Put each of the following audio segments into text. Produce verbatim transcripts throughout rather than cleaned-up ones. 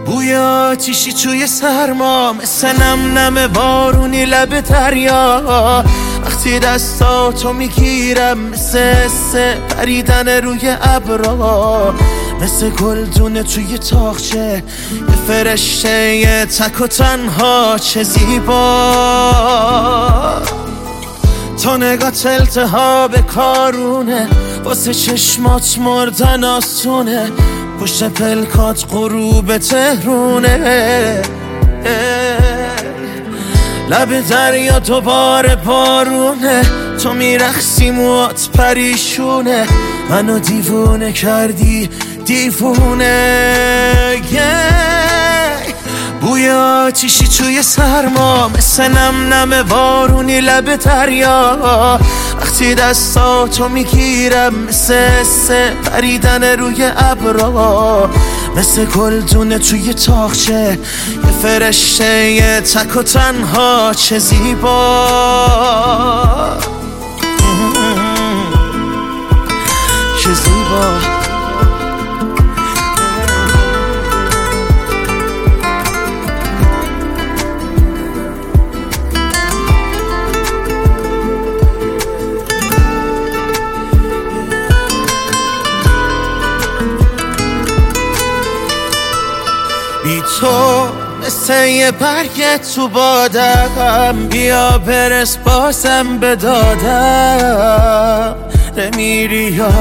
بوی آتیشی توی سرما، مثل نم نم بارونی لب دریا. وقتی دستاتو میگیرم مثل حس پریدن روی ابرا، مثل گلدونه توی تاقچه یه فرشته یه تک و تنها. چه زیبا تو نگات التهاب کارونه، واسه چشمات مردن آسونه، پشت پلکات غروب تهرونه. لب دریا دوباره بارونه، تو میرخصی موات پریشونه، منو دیوونه کردی دیوونه. بوی آتیشی توی سرما، مثل نم نم بارونی لب دریا. وقتی دستاتو میگیرم مثل حس پریدن روی ابرا، مثل گلدونه توی تاقچه یه فرشته یه تک و تنها. چه زیبا چه زیبا. بی تو مثل یه برگ تو بادم، بیا برس بازم به دادم. نمیری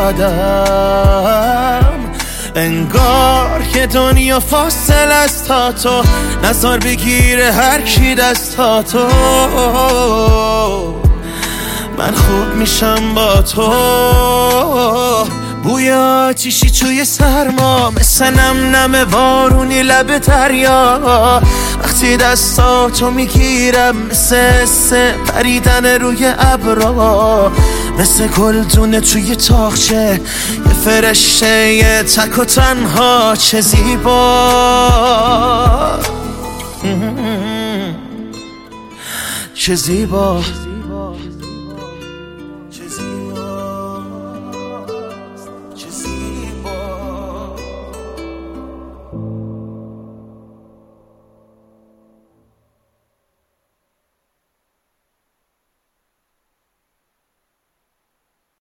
یادم، انگار که دنیا فاصل است تا تو، نزار بگیره هر کی دستاتو. من خوب میشم با تو. بوی آتیشی توی سرما، مثل نم نم بارونی لب دریا. وقتی دستاتو میگیرم مثل حس پریدن روی ابرا، مثل گلدونه توی تاقچه یه فرشته یه تک و تنها. چه زیبا چه زیبا.